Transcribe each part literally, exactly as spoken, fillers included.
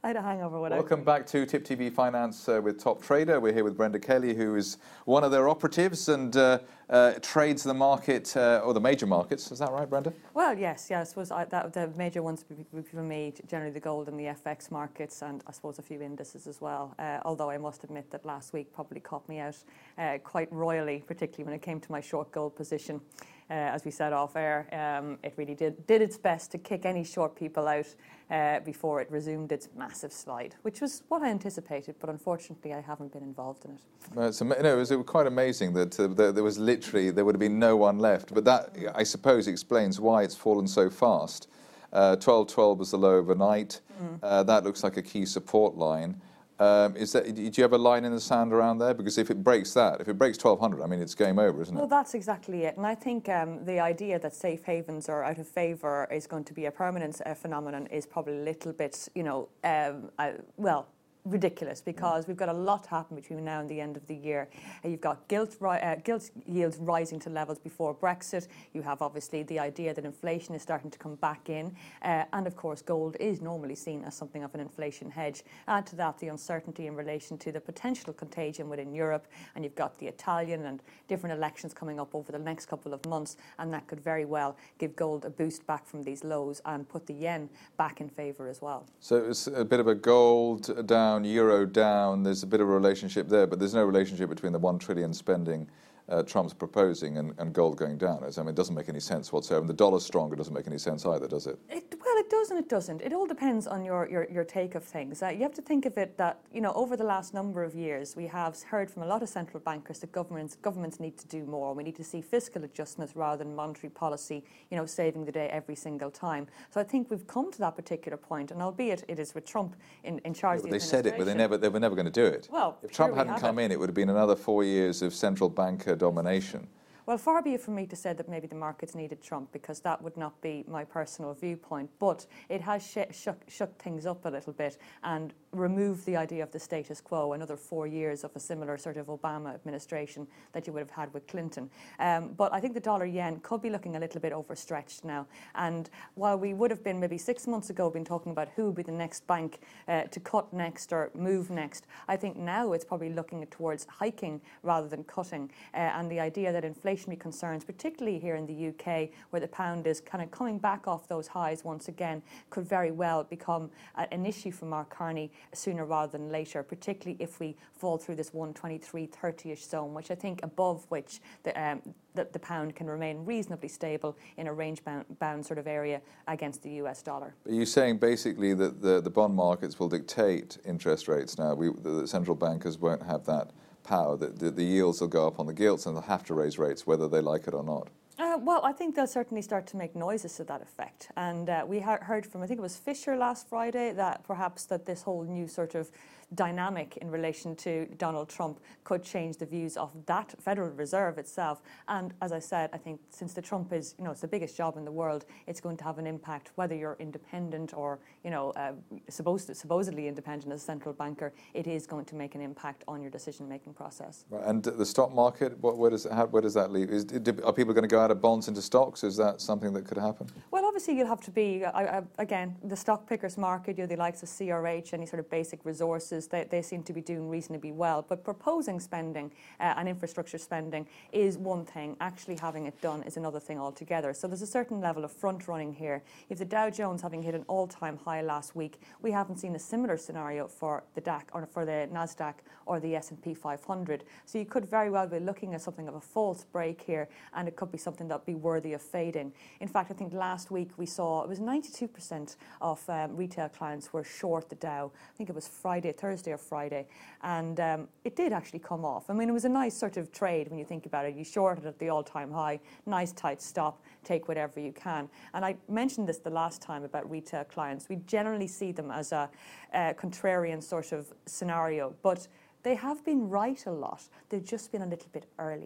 I had a hangover without Welcome back to Tip T V Finance uh, with Top Trader. We're here with Brenda Kelly, who is one of their operatives and uh, uh, trades the market, uh, or the major markets. Is that right, Brenda? Well, yes, yeah, I suppose I, that, the major ones would be for me, generally the gold and the F X markets, and I suppose a few indices as well. Uh, although I must admit that last week probably caught me out uh, quite royally, particularly when it came to my short gold position. Uh, as we said off air, um, it really did did its best to kick any short people out uh, before it resumed its massive slide, which was what I anticipated, but unfortunately I haven't been involved in it. Well, it's, no, it was quite amazing that uh, there, there was literally, there would have been no one left. But that, I suppose, explains why it's fallen so fast. Uh, twelve twelve was the low overnight. Mm. Uh, that looks like a key support line. Um, is that, do you have a line in the sand around there? Because if it breaks that, if it breaks twelve hundred, I mean, it's game over, isn't it? Well, that's exactly it. And I think um, the idea that safe havens are out of favour is going to be a permanent uh, phenomenon is probably a little bit, you know, um, uh, well, ridiculous, because we've got a lot to happen between now and the end of the year. Uh, you've got gilt, ri uh, gilt yields rising to levels before Brexit. You have obviously the idea that inflation is starting to come back in. Uh, and of course, gold is normally seen as something of an inflation hedge. Add to that the uncertainty in relation to the potential contagion within Europe. And you've got the Italian and different elections coming up over the next couple of months. And that could very well give gold a boost back from these lows and put the yen back in favour as well. So it's a bit of a gold down, euro down, there's a bit of a relationship there, but there's no relationship between the one trillion spending uh, Trump's proposing and, and gold going down. I mean, it doesn't make any sense whatsoever. And the dollar's stronger doesn't make any sense either, does it? it well, it does and it doesn't. It all depends on your, your, your take of things. Uh, you have to think of it that, you know, over the last number of years, we have heard from a lot of central bankers that governments, governments need to do more. We need to see fiscal adjustments rather than monetary policy, you know, saving the day every single time. So I think we've come to that particular point, and albeit it is with Trump in, in charge yeah, of the they said it, but they never they were never going to do it. Well, if Trump here we hadn't have come it. in, it would have been another four years of central banker domination. Well, far be it from me to say that maybe the markets needed Trump, because that would not be my personal viewpoint. But it has sh shook, shook things up a little bit and removed the idea of the status quo, another four years of a similar sort of Obama administration that you would have had with Clinton. Um, but I think the dollar yen could be looking a little bit overstretched now. And while we would have been maybe six months ago been talking about who would be the next bank uh, to cut next or move next, I think now it's probably looking towards hiking rather than cutting. Uh, and the idea that inflation concerns, particularly here in the U K, where the pound is kind of coming back off those highs once again, could very well become a, an issue for Mark Carney sooner rather than later, particularly if we fall through this one twenty-three thirty-ish zone, which I think above which the, um, the, the pound can remain reasonably stable in a range-bound bound sort of area against the U S dollar. Are you saying basically that the, the bond markets will dictate interest rates now? We, the central bankers won't have that power, that the, the yields will go up on the gilts and they'll have to raise rates whether they like it or not? Uh, well, I think they'll certainly start to make noises to that effect. And uh, we heard from, I think it was Fisher last Friday, that perhaps that this whole new sort of dynamic in relation to Donald Trump could change the views of that Federal Reserve itself. And as I said, I think since the Trump is, you know, it's the biggest job in the world, it's going to have an impact whether you're independent or, you know, uh, supposed to, supposedly independent as a central banker. It is going to make an impact on your decision-making process. Right. And the stock market, what, where, does, how, where does that leave? Is, are people going to go out of bonds into stocks? Is that something that could happen? Well, obviously you'll have to be, uh, uh, again, the stock pickers market, you know, the likes of C R H, any sort of basic resources, They, they seem to be doing reasonably well. But proposing spending uh, and infrastructure spending is one thing. Actually having it done is another thing altogether. So there's a certain level of front running here. If the Dow Jones having hit an all-time high last week, we haven't seen a similar scenario for the D A C or for the NASDAQ or the S and P five hundred. So you could very well be looking at something of a false break here, and it could be something that would be worthy of fading. In fact, I think last week we saw it was ninety-two percent of um, retail clients were short the Dow. I think it was Friday, Thursday or Friday, and um, it did actually come off. I mean, it was a nice sort of trade when you think about it. You shorted at the all-time high, nice tight stop, take whatever you can. And I mentioned this the last time about retail clients. We generally see them as a, a contrarian sort of scenario, but they have been right a lot. They've just been a little bit early.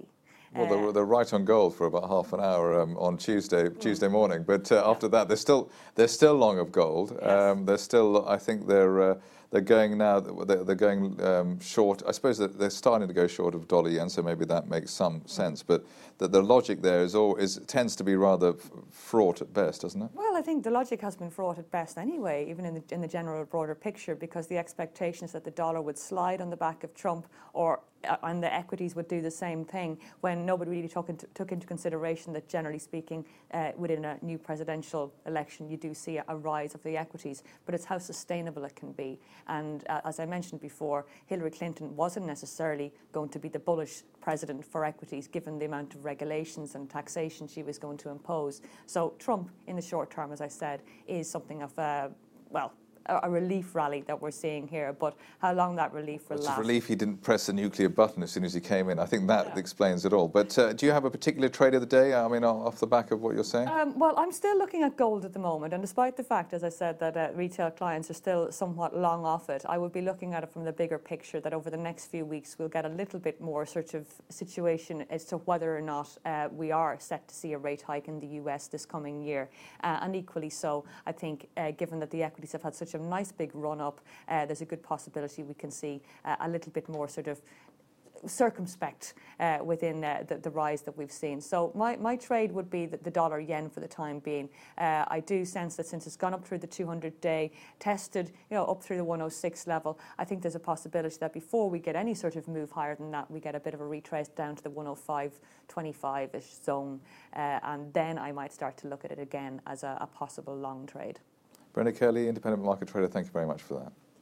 Well, they're, they're right on gold for about half an hour um, on Tuesday Tuesday morning, but uh, yeah. after that, they're still they're still long of gold. Yes. Um, they're still, I think they're uh, they're going now. They're, they're going um, short. I suppose that they're starting to go short of dollar yen, so maybe that makes some sense. But the, the logic there is all is tends to be rather fraught at best, doesn't it? Well, I think the logic has been fraught at best anyway, even in the in the general broader picture, because the expectations that the dollar would slide on the back of Trump, or uh, and the equities would do the same thing, when nobody really took into, took into consideration that, generally speaking, uh, within a new presidential election, you do see a, a rise of the equities, but it's how sustainable it can be. And uh, as I mentioned before, Hillary Clinton wasn't necessarily going to be the bullish president for equities, given the amount of regulations and taxation she was going to impose. So Trump, in the short term, as I said, is something of a, well, a relief rally that we're seeing here, but how long that relief will it's last. It's a relief he didn't press the nuclear button as soon as he came in. I think that yeah. explains it all. But uh, do you have a particular trade of the day, I mean, off the back of what you're saying? Um, well, I'm still looking at gold at the moment, and despite the fact, as I said, that uh, retail clients are still somewhat long off it, I would be looking at it from the bigger picture, that over the next few weeks we'll get a little bit more sort of situation as to whether or not uh, we are set to see a rate hike in the U S this coming year. Uh, and equally so, I think, uh, given that the equities have had such a nice big run up, uh, there's a good possibility we can see uh, a little bit more sort of circumspect uh, within uh, the, the rise that we've seen. So my, my trade would be the, the dollar yen for the time being. Uh, I do sense that since it's gone up through the two hundred day, tested, you know, up through the one oh six level, I think there's a possibility that before we get any sort of move higher than that, we get a bit of a retrace down to the one oh five twenty-five-ish zone, uh, and then I might start to look at it again as a, a possible long trade. Brenda Kelly, independent market trader, thank you very much for that.